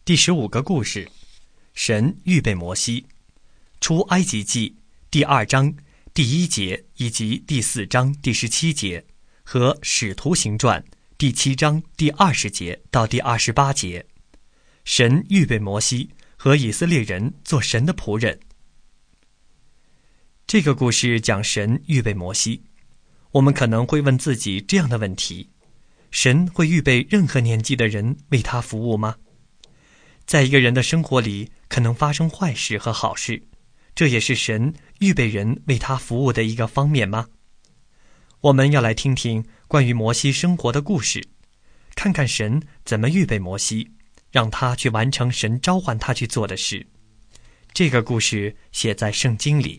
第15个故事，神预备摩西。出埃及记第2章第1节以及第4章第17节和使徒行传第7章第20节到第28节。神预备摩西和以色列人做神的仆人。这个故事讲神预备摩西。我们可能会问自己这样的问题：神会预备任何年纪的人为他服务吗？在一个人的生活里，可能发生坏事和好事，这也是神预备人为他服务的一个方面吗？我们要来听听关于摩西生活的故事，看看神怎么预备摩西，让他去完成神召唤他去做的事。这个故事写在圣经里。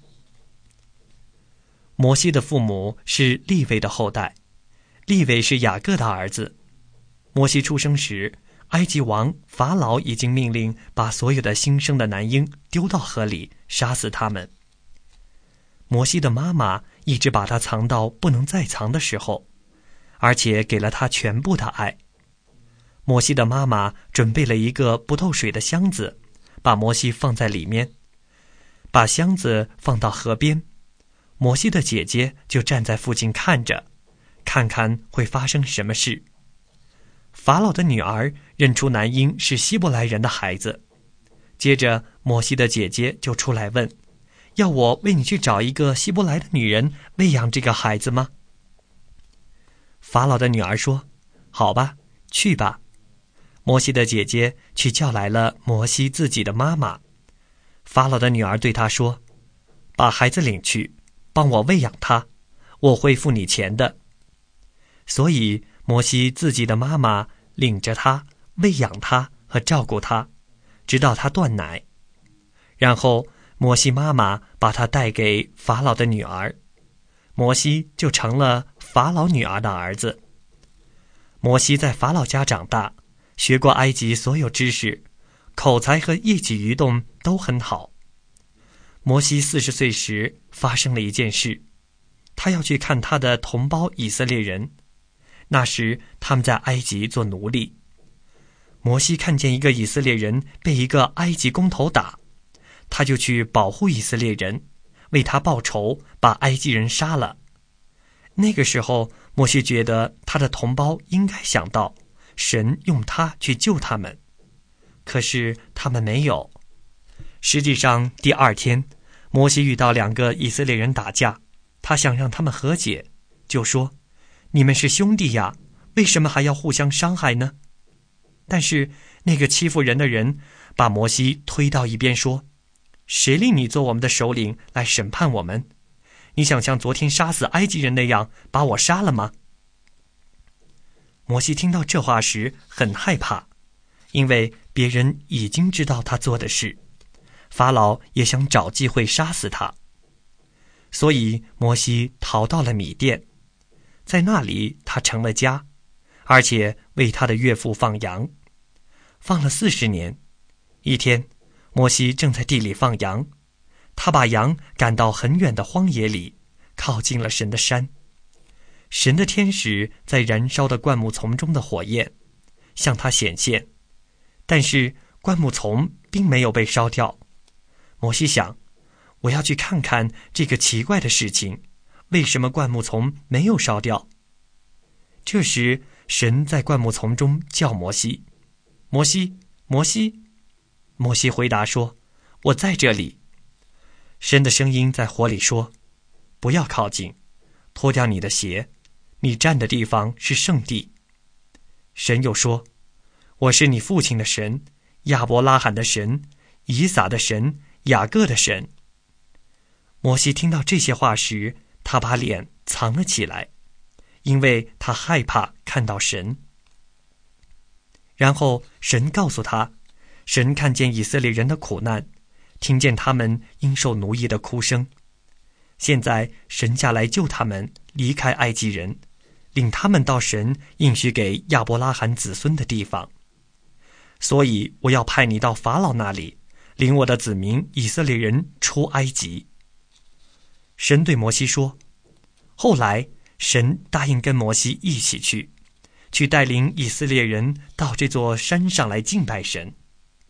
摩西的父母是利未的后代，利未是雅各的儿子。摩西出生时，埃及王法老已经命令把所有的新生的男婴丢到河里，杀死他们。摩西的妈妈一直把他藏到不能再藏的时候，而且给了他全部的爱。摩西的妈妈准备了一个不透水的箱子，把摩西放在里面，把箱子放到河边。摩西的姐姐就站在附近看着，看看会发生什么事。法老的女儿认出男婴是希伯来人的孩子，接着摩西的姐姐就出来问，要我为你去找一个希伯来的女人喂养这个孩子吗？法老的女儿说，好吧，去吧。摩西的姐姐去叫来了摩西自己的妈妈。法老的女儿对她说，把孩子领去，帮我喂养他，我会付你钱的。所以摩西自己的妈妈领着他，喂养他和照顾他，直到他断奶。然后摩西妈妈把他带给法老的女儿，摩西就成了法老女儿的儿子。摩西在法老家长大，学过埃及所有知识，口才和一举一动都很好。摩西40岁时发生了一件事，他要去看他的同胞以色列人。那时他们在埃及做奴隶。摩西看见一个以色列人被一个埃及工头打，他就去保护以色列人，为他报仇，把埃及人杀了。那个时候摩西觉得他的同胞应该想到神用他去救他们，可是他们没有。实际上第2天，摩西遇到2个以色列人打架，他想让他们和解，就说，你们是兄弟呀，为什么还要互相伤害呢？但是那个欺负人的人把摩西推到一边说，谁令你做我们的首领来审判我们？你想像昨天杀死埃及人那样把我杀了吗？摩西听到这话时很害怕，因为别人已经知道他做的事，法老也想找机会杀死他。所以摩西逃到了米甸，在那里他成了家，而且为他的岳父放羊，放了40年。一天，摩西正在地里放羊，他把羊赶到很远的荒野里，靠近了神的山。神的天使在燃烧的灌木丛中的火焰向他显现，但是灌木丛并没有被烧掉。摩西想，我要去看看这个奇怪的事情，为什么灌木丛没有烧掉？这时神在灌木丛中叫摩西，摩西，摩西。摩西回答说，我在这里。神的声音在火里说，不要靠近，脱掉你的鞋，你站的地方是圣地。神又说，我是你父亲的神，亚伯拉罕的神，以撒的神，雅各的神。摩西听到这些话时，他把脸藏了起来，因为他害怕看到神。然后神告诉他，神看见以色列人的苦难，听见他们因受奴役的哭声。现在神下来救他们离开埃及人，领他们到神应许给亚伯拉罕子孙的地方。所以我要派你到法老那里，领我的子民以色列人出埃及。神对摩西说，后来神答应跟摩西一起去带领以色列人到这座山上来敬拜神。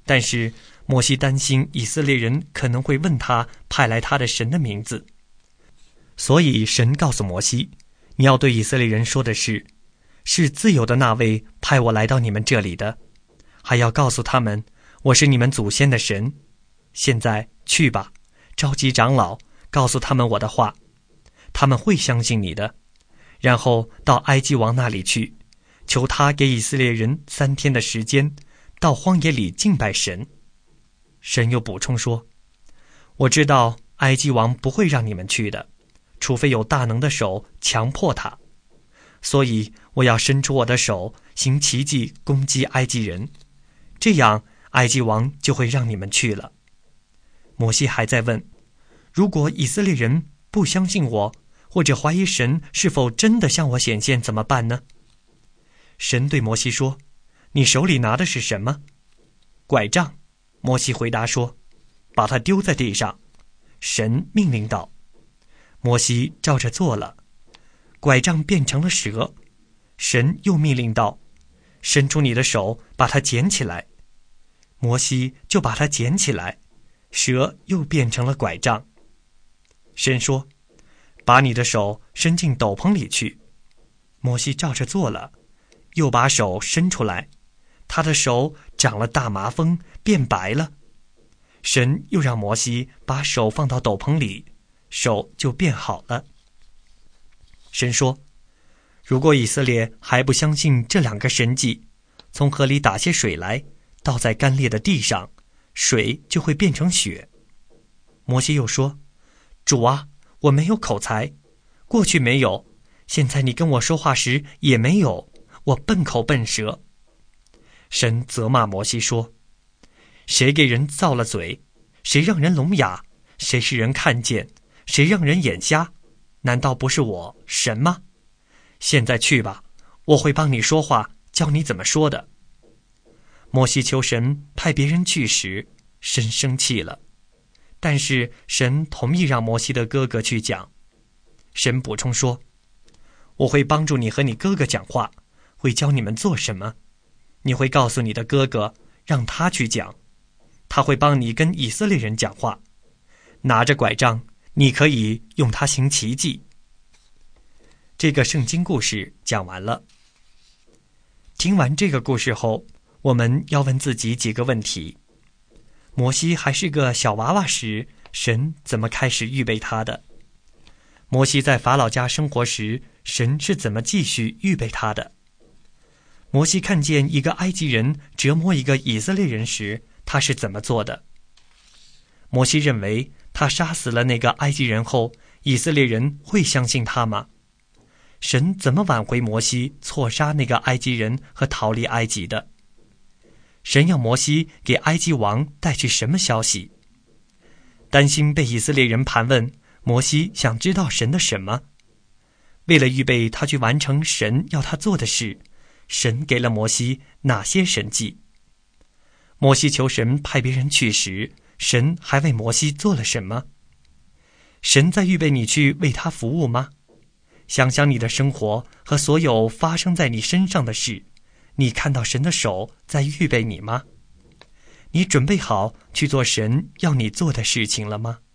但是摩西担心以色列人可能会问他派来他的神的名字，所以神告诉摩西，你要对以色列人说的是自由的那位派我来到你们这里的，还要告诉他们，我是你们祖先的神。现在去吧，召集长老，告诉他们我的话，他们会相信你的。然后到埃及王那里去，求他给以色列人3天的时间，到荒野里敬拜神。神又补充说，我知道埃及王不会让你们去的，除非有大能的手强迫他。所以我要伸出我的手，行奇迹攻击埃及人，这样埃及王就会让你们去了。摩西还在问，如果以色列人不相信我，或者怀疑神是否真的向我显现，怎么办呢？神对摩西说，你手里拿的是什么？拐杖。摩西回答说，把它丢在地上。神命令道。摩西照着做了，拐杖变成了蛇。神又命令道，伸出你的手，把它捡起来。摩西就把它捡起来，蛇又变成了拐杖。神说，把你的手伸进斗篷里去。摩西照着做了，又把手伸出来，他的手长了大麻风，变白了。神又让摩西把手放到斗篷里，手就变好了。神说，如果以色列还不相信这2个神迹，从河里打些水来，倒在干裂的地上，水就会变成血。摩西又说，主啊，我没有口才，过去没有，现在你跟我说话时也没有，我笨口笨舌。神责骂摩西说，谁给人造了嘴？谁让人聋哑？谁使人看见？谁让人眼瞎？难道不是我神吗？现在去吧，我会帮你说话，教你怎么说的。摩西求神派别人去时，神生气了，但是神同意让摩西的哥哥去讲。神补充说，我会帮助你和你哥哥讲话，会教你们做什么。你会告诉你的哥哥，让他去讲，他会帮你跟以色列人讲话。拿着拐杖，你可以用它行奇迹。这个圣经故事讲完了。听完这个故事后，我们要问自己几个问题。摩西还是个小娃娃时，神怎么开始预备他的？摩西在法老家生活时，神是怎么继续预备他的？摩西看见一个埃及人折磨一个以色列人时，他是怎么做的？摩西认为他杀死了那个埃及人后，以色列人会相信他吗？神怎么挽回摩西错杀那个埃及人和逃离埃及的？神要摩西给埃及王带去什么消息？担心被以色列人盘问，摩西想知道神的什么？为了预备他去完成神要他做的事，神给了摩西哪些神迹？摩西求神派别人去时，神还为摩西做了什么？神在预备你去为他服务吗？想想你的生活和所有发生在你身上的事，你看到神的手在预备你吗？你准备好去做神要你做的事情了吗？